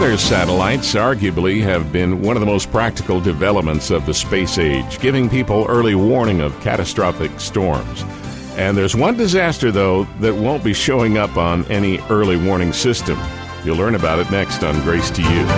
weather satellites arguably have been one of the most practical developments of the space age, giving people early warning of catastrophic storms. And there's one disaster, though, that won't be showing up on any early warning system. You'll learn about it next on Grace to You.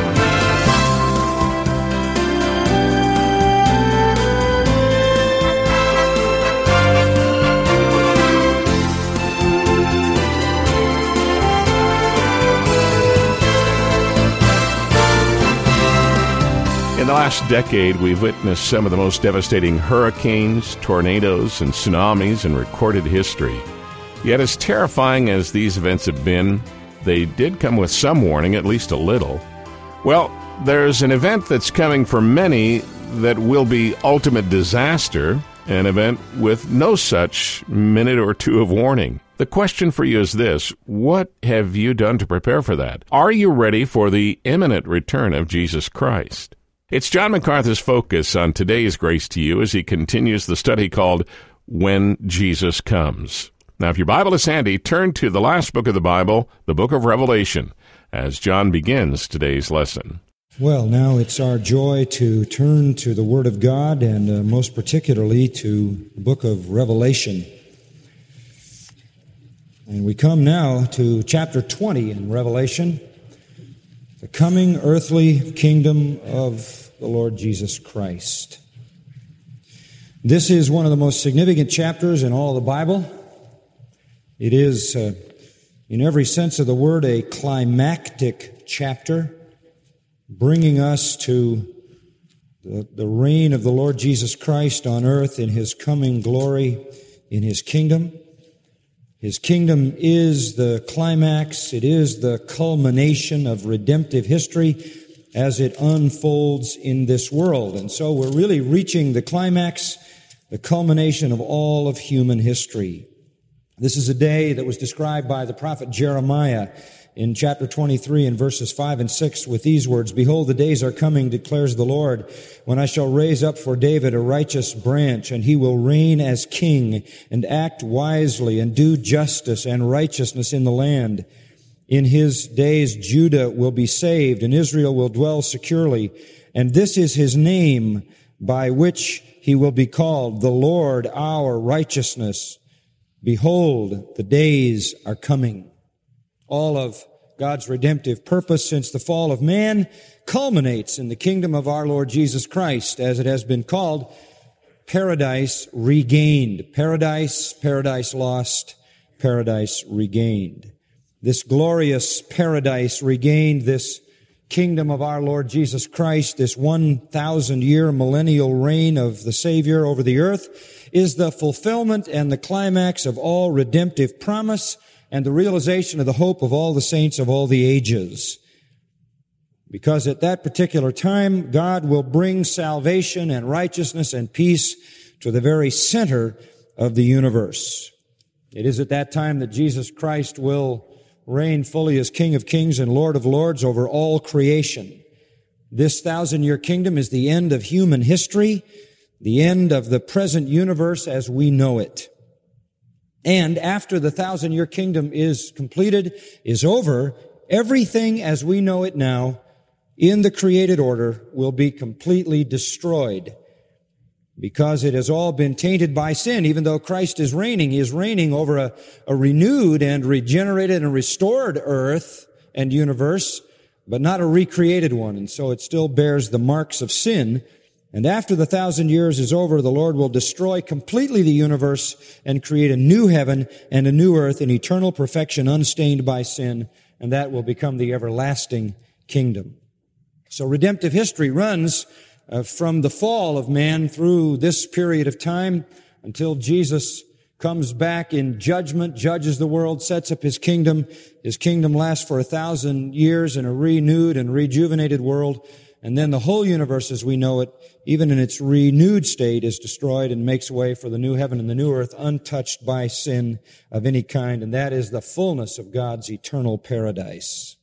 In the last decade, we've witnessed some of the most devastating hurricanes, tornadoes, and tsunamis in recorded history. Yet as terrifying as these events have been, they did come with some warning, at least a little. Well, there's an event that's coming for many that will be ultimate disaster, an event with no such minute or two of warning. The question for you is this: what have you done to prepare for that? Are you ready for the imminent return of Jesus Christ? It's John MacArthur's focus on today's Grace to You as he continues the study called When Jesus Comes. Now, if your Bible is handy, turn to the last book of the Bible, the book of Revelation, as John begins today's lesson. Well, now it's our joy to turn to the Word of God, and most particularly to the book of Revelation. And we come now to chapter 20 in Revelation, the coming earthly kingdom of the Lord Jesus Christ. This is one of the most significant chapters in all the Bible. It is, in every sense of the word, a climactic chapter, bringing us to the reign of the Lord Jesus Christ on earth in His coming glory in His kingdom. His kingdom is the climax. It is the culmination of redemptive history as it unfolds in this world. And so we're really reaching the climax, the culmination of all of human history. This is a day that was described by the prophet Jeremiah in chapter 23 and verses 5 and 6 with these words: "Behold, the days are coming, declares the Lord, when I shall raise up for David a righteous branch, and he will reign as king and act wisely and do justice and righteousness in the land. In his days Judah will be saved, and Israel will dwell securely. And this is his name by which he will be called, the Lord our righteousness. Behold, the days are coming." All of God's redemptive purpose since the fall of man culminates in the kingdom of our Lord Jesus Christ, as it has been called, paradise regained. Paradise, paradise lost, paradise regained. This glorious paradise regained, this kingdom of our Lord Jesus Christ, this 1,000-year millennial reign of the Savior over the earth, is the fulfillment and the climax of all redemptive promise and the realization of the hope of all the saints of all the ages. Because at that particular time, God will bring salvation and righteousness and peace to the very center of the universe. It is at that time that Jesus Christ will reign fully as King of Kings and Lord of Lords over all creation. This 1,000-year kingdom is the end of human history, the end of the present universe as we know it. And after the 1,000-year kingdom is completed, is over, everything as we know it now in the created order will be completely destroyed, because it has all been tainted by sin. Even though Christ is reigning, He is reigning over a renewed and regenerated and restored earth and universe, but not a recreated one. And so it still bears the marks of sin. And after the 1,000 years is over, the Lord will destroy completely the universe and create a new heaven and a new earth in eternal perfection, unstained by sin, and that will become the everlasting kingdom. So redemptive history runs from the fall of man through this period of time until Jesus comes back in judgment, judges the world, sets up His kingdom. His kingdom lasts for 1,000 years in a renewed and rejuvenated world. And then the whole universe as we know it, even in its renewed state, is destroyed and makes way for the new heaven and the new earth, untouched by sin of any kind. And that is the fullness of God's eternal paradise.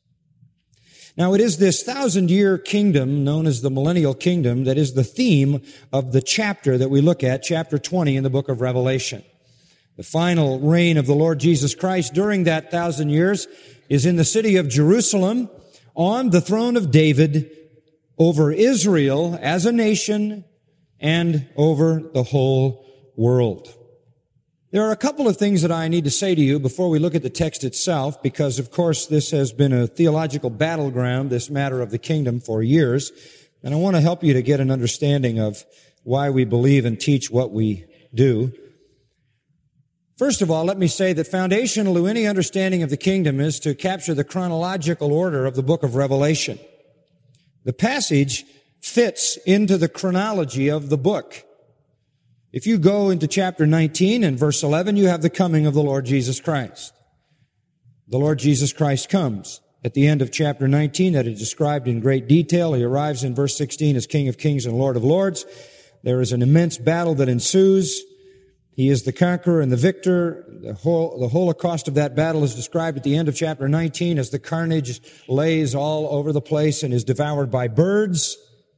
Now, it is this 1,000-year kingdom, known as the millennial kingdom, that is the theme of the chapter that we look at, chapter 20 in the book of Revelation. The final reign of the Lord Jesus Christ during that 1,000 years is in the city of Jerusalem, on the throne of David over Israel as a nation and over the whole world. There are a couple of things that I need to say to you before we look at the text itself, because, of course, this has been a theological battleground, this matter of the kingdom, for years. And I want to help you to get an understanding of why we believe and teach what we do. First of all, let me say that foundational to any understanding of the kingdom is to capture the chronological order of the book of Revelation. The passage fits into the chronology of the book. If you go into chapter 19 and verse 11, you have the coming of the Lord Jesus Christ. The Lord Jesus Christ comes. At the end of chapter 19, that is described in great detail. He arrives in verse 16 as King of Kings and Lord of Lords. There is an immense battle that ensues. He is the conqueror and the victor. The holocaust of that battle is described at the end of chapter 19 as the carnage lays all over the place and is devoured by birds.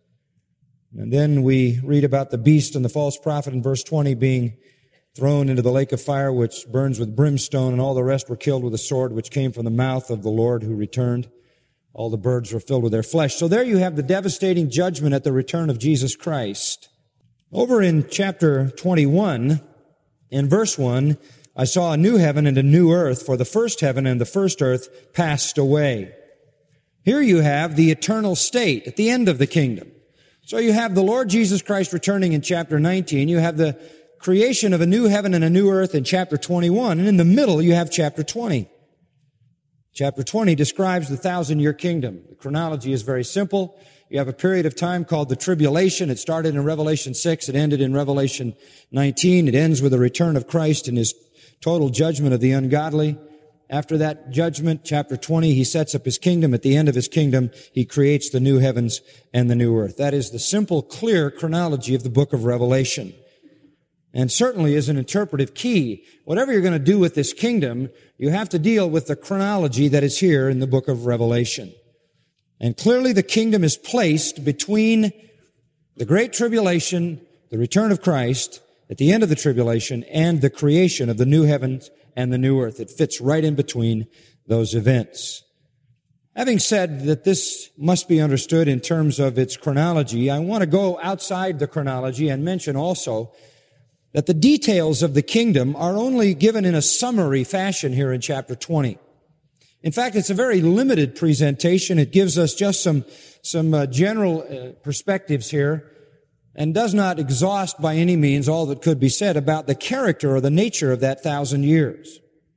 And then we read about the beast and the false prophet in verse 20 being thrown into the lake of fire, which burns with brimstone, and all the rest were killed with a sword which came from the mouth of the Lord who returned. All the birds were filled with their flesh. So there you have the devastating judgment at the return of Jesus Christ. Over in chapter 21, in verse 1, I saw a new heaven and a new earth, for the first heaven and the first earth passed away. Here you have the eternal state at the end of the kingdom. So you have the Lord Jesus Christ returning in chapter 19. You have the creation of a new heaven and a new earth in chapter 21. And in the middle, you have chapter 20. Chapter 20 describes the 1,000-year kingdom. The chronology is very simple. You have a period of time called the tribulation. It started in Revelation 6. It ended in Revelation 19. It ends with the return of Christ and his total judgment of the ungodly. After that judgment, chapter 20, he sets up his kingdom. At the end of his kingdom, he creates the new heavens and the new earth. That is the simple, clear chronology of the book of Revelation. And certainly is an interpretive key. Whatever you're going to do with this kingdom, you have to deal with the chronology that is here in the book of Revelation. And clearly the kingdom is placed between the great tribulation, the return of Christ, at the end of the tribulation, and the creation of the new heavens and the new earth. It fits right in between those events. Having said that this must be understood in terms of its chronology, I want to go outside the chronology and mention also that the details of the kingdom are only given in a summary fashion here in chapter 20. In fact, it's a very limited presentation. It gives us just some general perspectives here and does not exhaust by any means all that could be said about the character or the nature of that 1,000 years.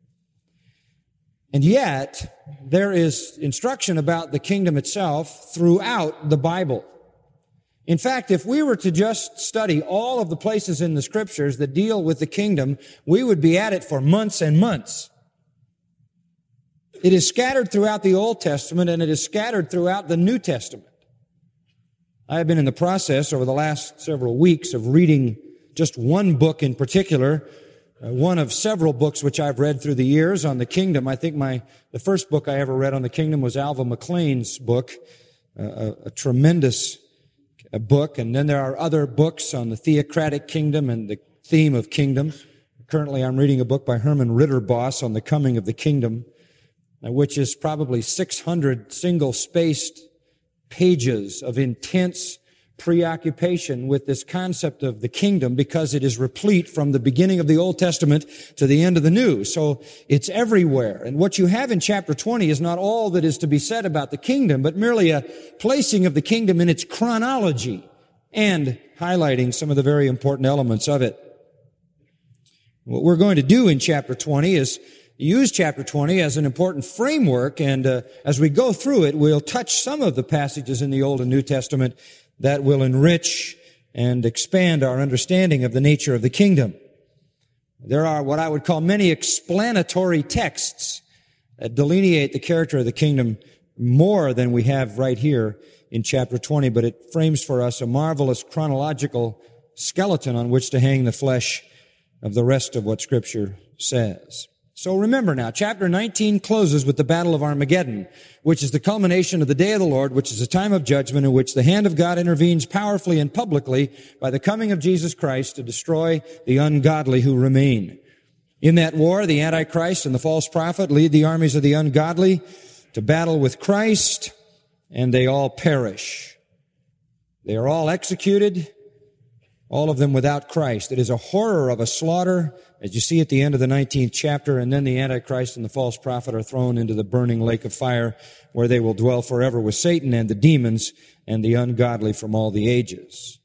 And yet, there is instruction about the kingdom itself throughout the Bible. In fact, if we were to just study all of the places in the Scriptures that deal with the kingdom, we would be at it for months and months. It is scattered throughout the Old Testament and it is scattered throughout the New Testament. I have been in the process over the last several weeks of reading just one book in particular, one of several books which I've read through the years on the kingdom. I think the first book I ever read on the kingdom was Alva McLean's book, a tremendous book. And then there are other books on the theocratic kingdom and the theme of kingdom. Currently I'm reading a book by Herman Ritterboss on the coming of the kingdom, which is probably 600 single-spaced pages of intense preoccupation with this concept of the kingdom because it is replete from the beginning of the Old Testament to the end of the New. So it's everywhere. And what you have in chapter 20 is not all that is to be said about the kingdom, but merely a placing of the kingdom in its chronology and highlighting some of the very important elements of it. What we're going to do in chapter 20 is use chapter 20 as an important framework, and as we go through it, we'll touch some of the passages in the Old and New Testament that will enrich and expand our understanding of the nature of the kingdom. There are what I would call many explanatory texts that delineate the character of the kingdom more than we have right here in chapter 20, but it frames for us a marvelous chronological skeleton on which to hang the flesh of the rest of what Scripture says. So remember now, chapter 19 closes with the Battle of Armageddon, which is the culmination of the day of the Lord, which is a time of judgment in which the hand of God intervenes powerfully and publicly by the coming of Jesus Christ to destroy the ungodly who remain. In that war, the Antichrist and the false prophet lead the armies of the ungodly to battle with Christ, and they all perish. They are all executed, all of them without Christ. It is a horror of a slaughter, as you see at the end of the 19th chapter, and then the Antichrist and the false prophet are thrown into the burning lake of fire, where they will dwell forever with Satan and the demons and the ungodly from all the ages.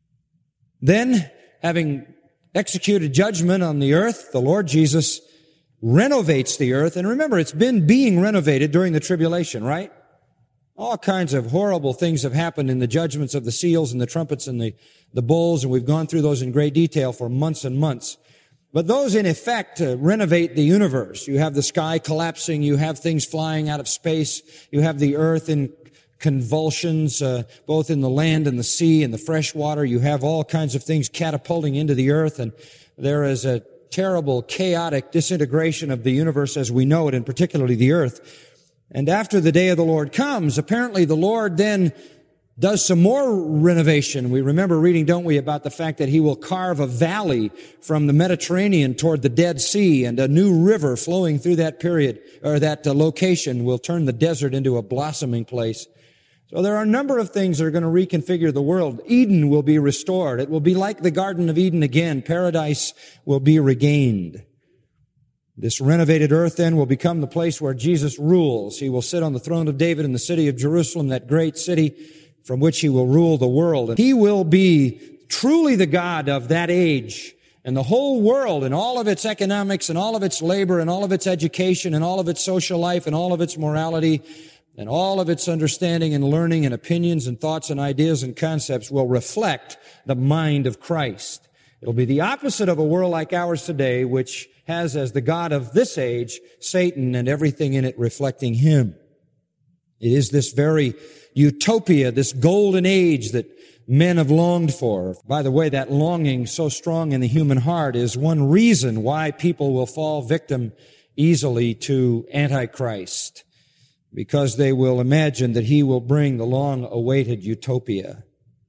Then, having executed judgment on the earth, the Lord Jesus renovates the earth. And remember, it's been being renovated during the tribulation, right? All kinds of horrible things have happened in the judgments of the seals and the trumpets and the bowls, and we've gone through those in great detail for months and months. But those, in effect, renovate the universe. You have the sky collapsing. You have things flying out of space. You have the earth in convulsions, both in the land and the sea and the fresh water. You have all kinds of things catapulting into the earth, and there is a terrible, chaotic disintegration of the universe as we know it, and particularly the earth. And after the day of the Lord comes, apparently the Lord then does some more renovation. We remember reading, don't we, about the fact that He will carve a valley from the Mediterranean toward the Dead Sea, and a new river flowing through that period, or that location, will turn the desert into a blossoming place. So there are a number of things that are going to reconfigure the world. Eden will be restored. It will be like the Garden of Eden again. Paradise will be regained. This renovated earth then will become the place where Jesus rules. He will sit on the throne of David in the city of Jerusalem, that great city from which He will rule the world. And He will be truly the God of that age. And the whole world and all of its economics and all of its labor and all of its education and all of its social life and all of its morality and all of its understanding and learning and opinions and thoughts and ideas and concepts will reflect the mind of Christ. It'll be the opposite of a world like ours today, which has as the god of this age Satan and everything in it reflecting him. It is this very utopia, this golden age that men have longed for. By the way, that longing so strong in the human heart is one reason why people will fall victim easily to Antichrist, because they will imagine that he will bring the long-awaited utopia.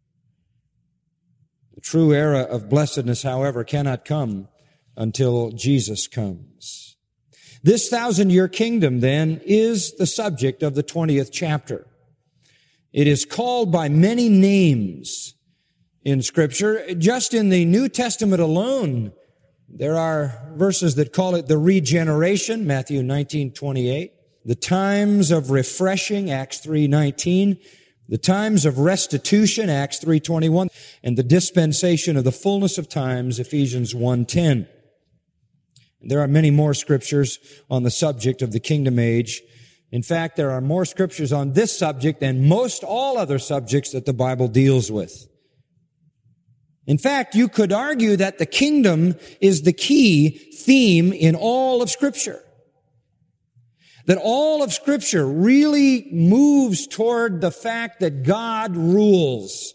The true era of blessedness, however, cannot come until Jesus comes. This 1,000-year kingdom, then, is the subject of the 20th chapter. It is called by many names in Scripture. Just in the New Testament alone, there are verses that call it the regeneration, Matthew 19:28, the times of refreshing, Acts 3:19, the times of restitution, Acts 3:21, and the dispensation of the fullness of times, Ephesians 1:10. There are many more scriptures on the subject of the kingdom age. In fact, there are more scriptures on this subject than most all other subjects that the Bible deals with. In fact, you could argue that the kingdom is the key theme in all of Scripture. That all of Scripture really moves toward the fact that God rules.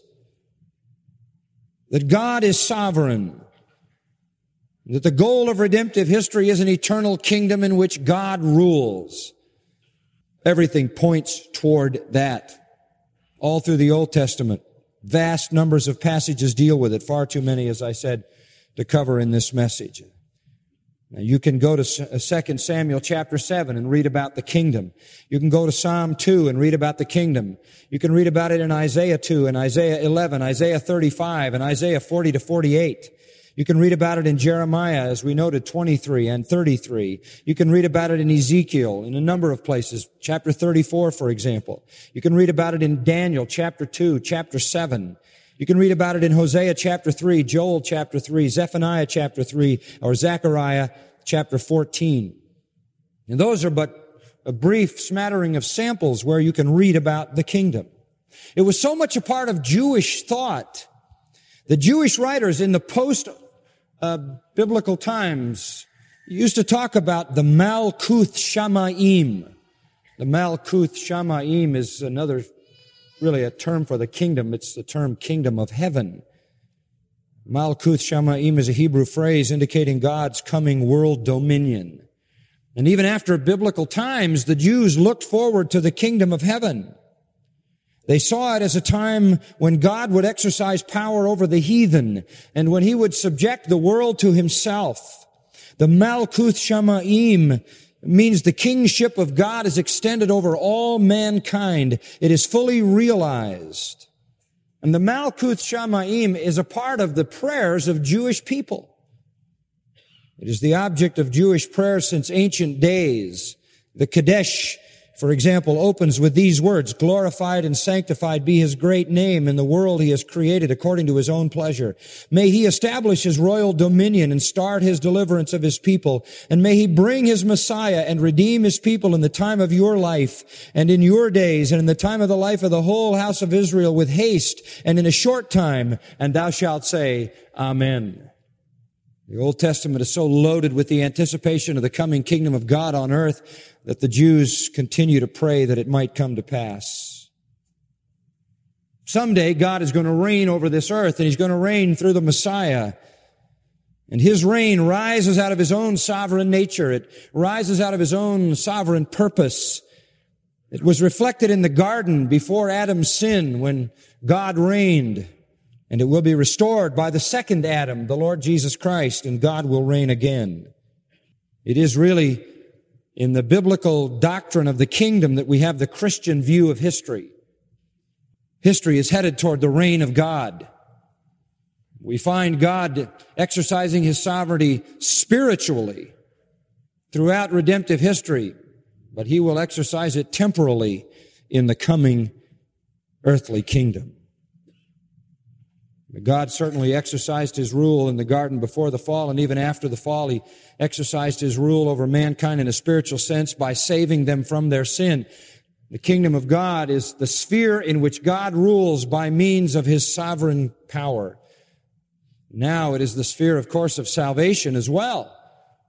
That God is sovereign. That the goal of redemptive history is an eternal kingdom in which God rules. Everything points toward that. All through the Old Testament. Vast numbers of passages deal with it. Far too many, as I said, to cover in this message. Now, you can go to 2 Samuel chapter 7 and read about the kingdom. You can go to Psalm 2 and read about the kingdom. You can read about it in Isaiah 2 and Isaiah 11, Isaiah 35 and Isaiah 40 to 48. You can read about it in Jeremiah, as we noted, 23 and 33. You can read about it in Ezekiel in a number of places, chapter 34, for example. You can read about it in Daniel chapter 2, chapter 7. You can read about it in Hosea chapter 3, Joel chapter 3, Zephaniah chapter 3, or Zechariah chapter 14. And those are but a brief smattering of samples where you can read about the kingdom. It was so much a part of Jewish thought. The Jewish writers in the post-biblical times used to talk about the Malkuth Shamayim. The Malkuth Shamayim is another, really a term for the kingdom. It's the term kingdom of heaven. Malkuth Shamayim is a Hebrew phrase indicating God's coming world dominion. And even after biblical times, the Jews looked forward to the kingdom of heaven. They saw it as a time when God would exercise power over the heathen and when He would subject the world to Himself. The Malkuth Shamayim means the kingship of God is extended over all mankind. It is fully realized. And the Malkuth Shamayim is a part of the prayers of Jewish people. It is the object of Jewish prayer since ancient days. The Kadesh, for example, opens with these words, "Glorified and sanctified be His great name in the world He has created according to His own pleasure. May He establish His royal dominion and start His deliverance of His people. And may He bring His Messiah and redeem His people in the time of your life and in your days and in the time of the life of the whole house of Israel with haste and in a short time. And thou shalt say, Amen." The Old Testament is so loaded with the anticipation of the coming kingdom of God on earth that the Jews continue to pray that it might come to pass. Someday God is going to reign over this earth, and He's going to reign through the Messiah. And His reign rises out of His own sovereign nature. It rises out of His own sovereign purpose. It was reflected in the garden before Adam's sin when God reigned. And it will be restored by the second Adam, the Lord Jesus Christ, and God will reign again. It is really in the biblical doctrine of the kingdom that we have the Christian view of history. History is headed toward the reign of God. We find God exercising His sovereignty spiritually throughout redemptive history, but He will exercise it temporally in the coming earthly kingdom. God certainly exercised His rule in the garden before the fall, and even after the fall, He exercised His rule over mankind in a spiritual sense by saving them from their sin. The kingdom of God is the sphere in which God rules by means of His sovereign power. Now it is the sphere, of course, of salvation as well.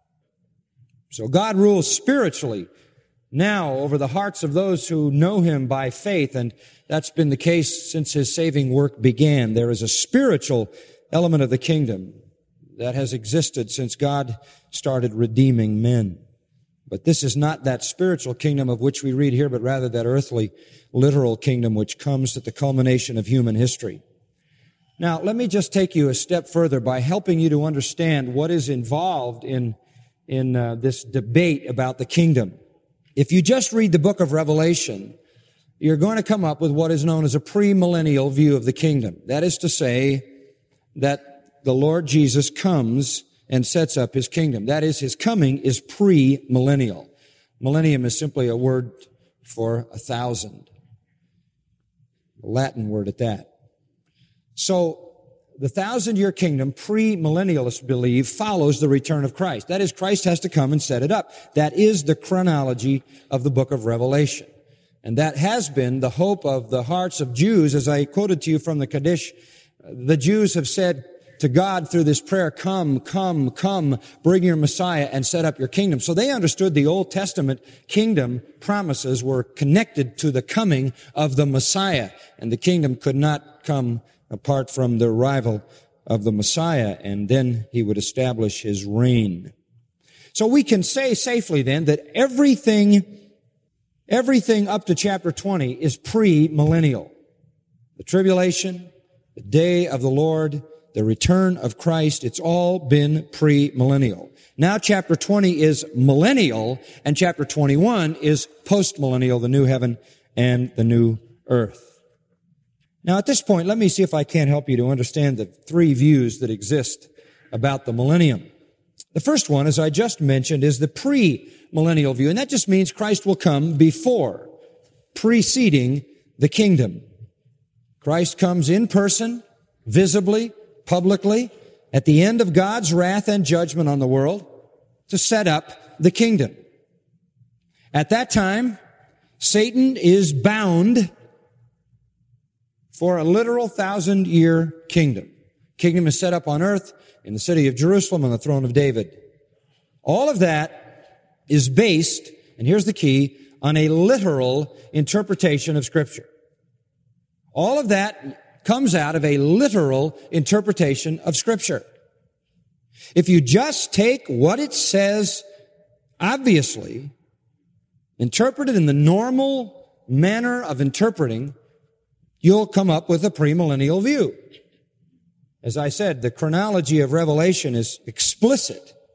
So God rules spiritually now over the hearts of those who know Him by faith, and that's been the case since His saving work began. There is a spiritual element of the kingdom that has existed since God started redeeming men. But this is not that spiritual kingdom of which we read here, but rather that earthly, literal kingdom which comes at the culmination of human history. Now, let me just take you a step further by helping you to understand what is involved in this debate about the kingdom. If you just read the book of Revelation, you're going to come up with what is known as a premillennial view of the kingdom. That is to say that the Lord Jesus comes and sets up His kingdom. That is, His coming is premillennial. Millennium is simply a word for 1,000. A Latin word at that. So, the 1,000-year kingdom, premillennialists believe, follows the return of Christ. That is, Christ has to come and set it up. That is the chronology of the book of Revelation. And that has been the hope of the hearts of Jews. As I quoted to you from the Kaddish, the Jews have said to God through this prayer, "Come, come, come, bring your Messiah and set up your kingdom." So they understood the Old Testament kingdom promises were connected to the coming of the Messiah. And the kingdom could not come apart from the arrival of the Messiah, and then He would establish His reign. So we can say safely then that everything up to chapter 20 is pre-millennial. The tribulation, the day of the Lord, the return of Christ, it's all been pre-millennial. Now chapter 20 is millennial, and chapter 21 is post-millennial, the new heaven and the new earth. Now, at this point, let me see if I can't help you to understand the three views that exist about the millennium. The first one, as I just mentioned, is the pre-millennial view, and that just means Christ will come before, preceding the kingdom. Christ comes in person, visibly, publicly, at the end of God's wrath and judgment on the world, to set up the kingdom. At that time, Satan is bound for a literal 1,000-year kingdom. Kingdom is set up on earth in the city of Jerusalem on the throne of David. All of that is based, and here's the key, on a literal interpretation of Scripture. All of that comes out of a literal interpretation of Scripture. If you just take what it says, obviously, interpret it in the normal manner of interpreting, you'll come up with a premillennial view. As I said, the chronology of Revelation is explicit.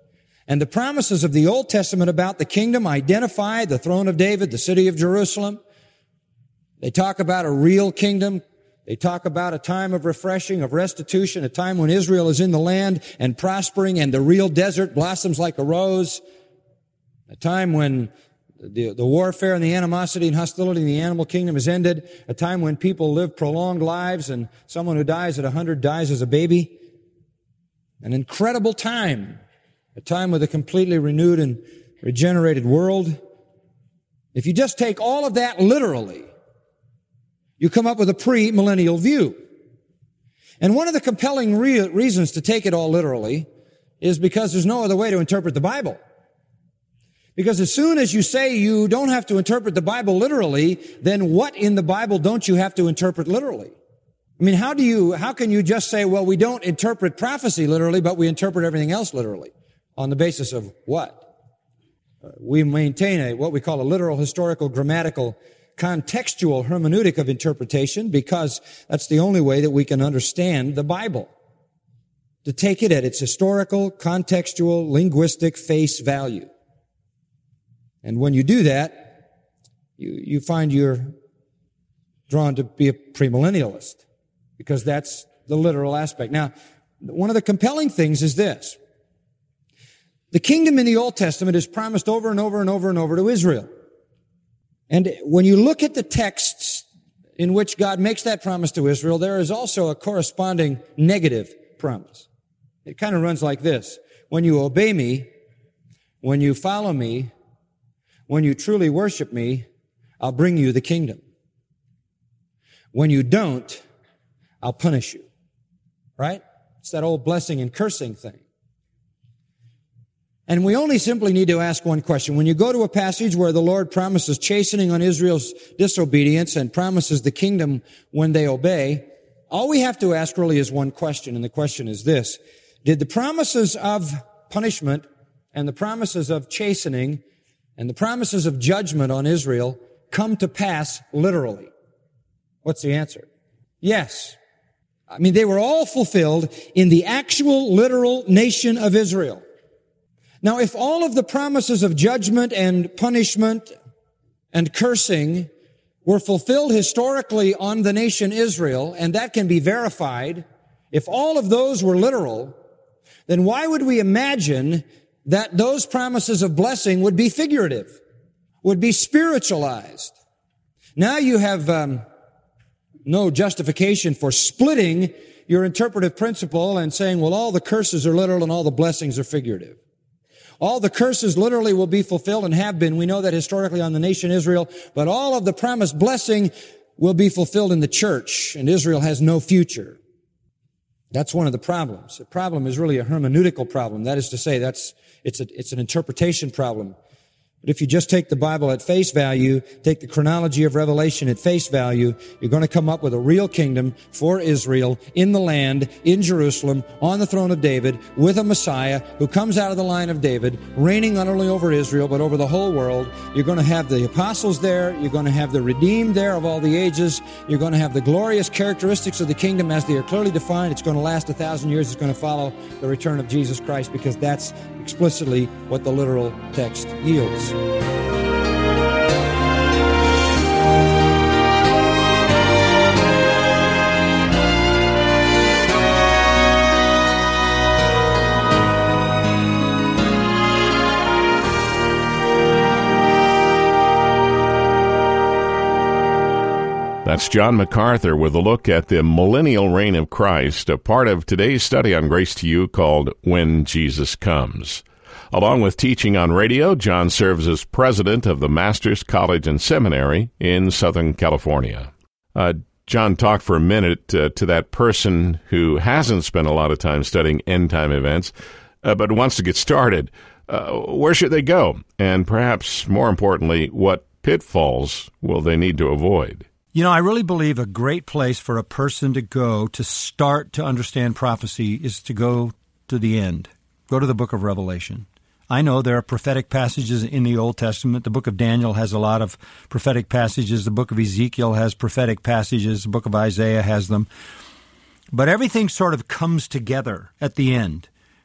And the promises of the Old Testament about the kingdom identify the throne of David, the city of Jerusalem. They talk about a real kingdom. They talk about a time of refreshing, of restitution, a time when Israel is in the land and prospering and the real desert blossoms like a rose. A time when the warfare and the animosity and hostility in the animal kingdom is ended. A time when people live prolonged lives and someone who dies at 100 dies as a baby. An incredible time. A time with a completely renewed and regenerated world. If you just take all of that literally, you come up with a pre-millennial view. And one of the compelling reasons to take it all literally is because there's no other way to interpret the Bible. Because as soon as you say you don't have to interpret the Bible literally, then what in the Bible don't you have to interpret literally? I mean, how can you just say, well, we don't interpret prophecy literally, but we interpret everything else literally? On the basis of what? We maintain what we call a literal, historical, grammatical, contextual hermeneutic of interpretation because that's the only way that we can understand the Bible. To take it at its historical, contextual, linguistic face value. And when you do that, you find you're drawn to be a premillennialist because that's the literal aspect. Now, one of the compelling things is this. The kingdom in the Old Testament is promised over and over and over and over to Israel. And when you look at the texts in which God makes that promise to Israel, there is also a corresponding negative promise. It kind of runs like this. When you obey me, when you follow me, when you truly worship me, I'll bring you the kingdom. When you don't, I'll punish you. Right? It's that old blessing and cursing thing. And we only simply need to ask one question. When you go to a passage where the Lord promises chastening on Israel's disobedience and promises the kingdom when they obey, all we have to ask really is one question, and the question is this. Did the promises of punishment and the promises of chastening and the promises of judgment on Israel come to pass literally? What's the answer? Yes. I mean, they were all fulfilled in the actual literal nation of Israel. Now, if all of the promises of judgment and punishment and cursing were fulfilled historically on the nation Israel, and that can be verified, if all of those were literal, then why would we imagine that those promises of blessing would be figurative, would be spiritualized? Now you have no justification for splitting your interpretive principle and saying, well, all the curses are literal and all the blessings are figurative. All the curses literally will be fulfilled and have been. We know that historically on the nation Israel, but all of the promised blessing will be fulfilled in the church, and Israel has no future. That's one of the problems. The problem is really a hermeneutical problem. That is to say, it's an interpretation problem. But if you just take the Bible at face value, take the chronology of Revelation at face value, you're going to come up with a real kingdom for Israel in the land, in Jerusalem, on the throne of David, with a Messiah who comes out of the line of David, reigning not only over Israel, but over the whole world. You're going to have the apostles there. You're going to have the redeemed there of all the ages. You're going to have the glorious characteristics of the kingdom as they are clearly defined. It's going to last 1,000 years. It's going to follow the return of Jesus Christ because that's explicitly what the literal text yields. That's John MacArthur with a look at the millennial reign of Christ, a part of today's study on Grace to You called When Jesus Comes. Along with teaching on radio, John serves as president of the Masters College and Seminary in Southern California. John, talk for a minute to that person who hasn't spent a lot of time studying end-time events, but wants to get started. Where should they go? And perhaps more importantly, what pitfalls will they need to avoid? You know, I really believe a great place for a person to go to start to understand prophecy is to go to the end. Go to the book of Revelation. I know there are prophetic passages in the Old Testament. The book of Daniel has a lot of prophetic passages. The book of Ezekiel has prophetic passages. The book of Isaiah has them. But everything sort of comes together at the end.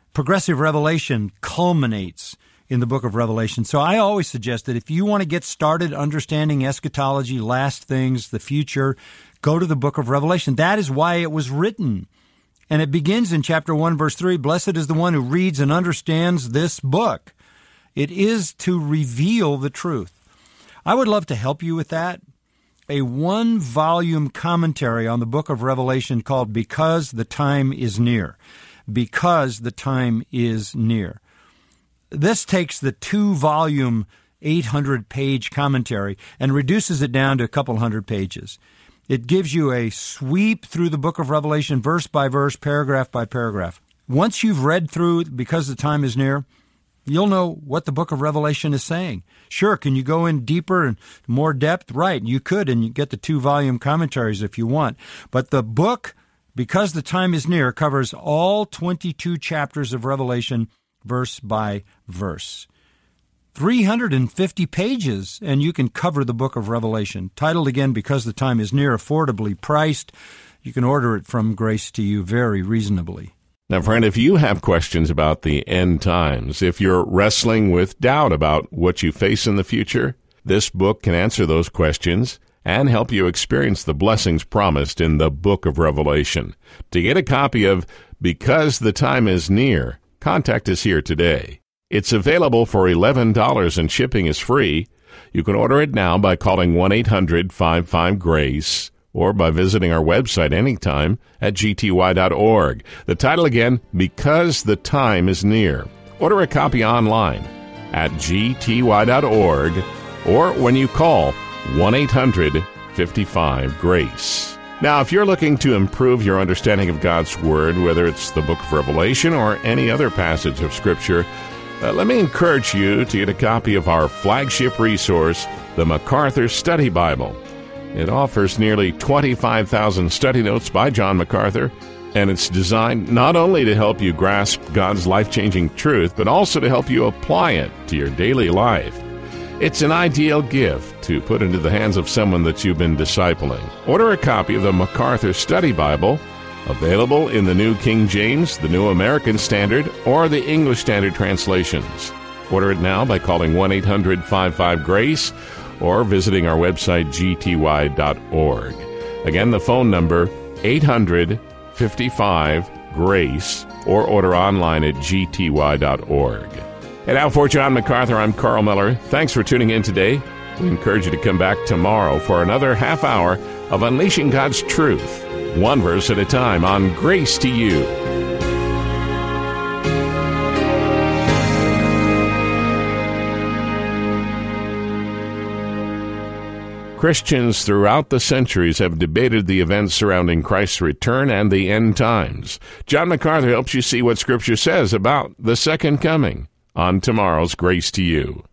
progressive revelation culminates in the book of Revelation. So I always suggest that if you want to get started understanding eschatology, last things, the future, go to the book of Revelation. That is why it was written. And it begins in chapter 1, verse 3, "Blessed is the one who reads and understands this book." It is to reveal the truth. I would love to help you with that. A 1-volume commentary on the book of Revelation called Because the Time is Near. Because the Time is Near. This takes the 2-volume, 800-page commentary and reduces it down to a couple hundred pages. It gives you a sweep through the book of Revelation, verse by verse, paragraph by paragraph. Once you've read through Because the Time is Near, you'll know what the book of Revelation is saying. Sure, can you go in deeper and more depth? Right, you could, and you get the 2-volume commentaries if you want. But the book, Because the Time is Near, covers all 22 chapters of Revelation, verse by verse. 350 pages, and you can cover the book of Revelation. Titled again, Because the Time is Near, affordably priced. You can order it from Grace to You very reasonably. Now, friend, if you have questions about the end times, if you're wrestling with doubt about what you face in the future, this book can answer those questions and help you experience the blessings promised in the book of Revelation. To get a copy of Because the Time is Near, contact us here today. It's available for $11 and shipping is free. You can order it now by calling 1-800-55-GRACE or by visiting our website anytime at gty.org. The title again, Because the Time is Near. Order a copy online at gty.org or when you call 1-800-55-GRACE. Now, if you're looking to improve your understanding of God's Word, whether it's the book of Revelation or any other passage of Scripture, let me encourage you to get a copy of our flagship resource, the MacArthur Study Bible. It offers nearly 25,000 study notes by John MacArthur, and it's designed not only to help you grasp God's life-changing truth, but also to help you apply it to your daily life. It's an ideal gift to put into the hands of someone that you've been discipling. Order a copy of the MacArthur Study Bible, available in the New King James, the New American Standard, or the English Standard translations. Order it now by calling 1-800-55-GRACE or visiting our website, gty.org. Again, the phone number, 800-55-GRACE, or order online at gty.org. And now for John MacArthur, I'm Carl Miller. Thanks for tuning in today. We encourage you to come back tomorrow for another half hour of Unleashing God's Truth, one verse at a time on Grace to You. Christians throughout the centuries have debated the events surrounding Christ's return and the end times. John MacArthur helps you see what Scripture says about the second coming on tomorrow's Grace to You.